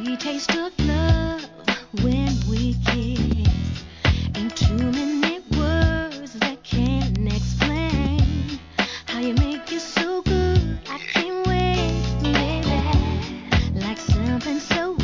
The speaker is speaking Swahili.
sweet taste of love when we kiss. Ain't too many